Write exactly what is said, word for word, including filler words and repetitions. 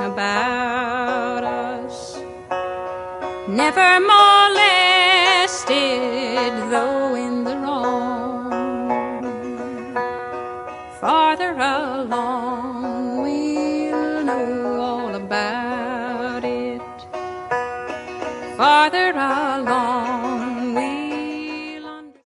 about us. Never molested, though in the wrong. Farther along, we'll know all about it. Farther along.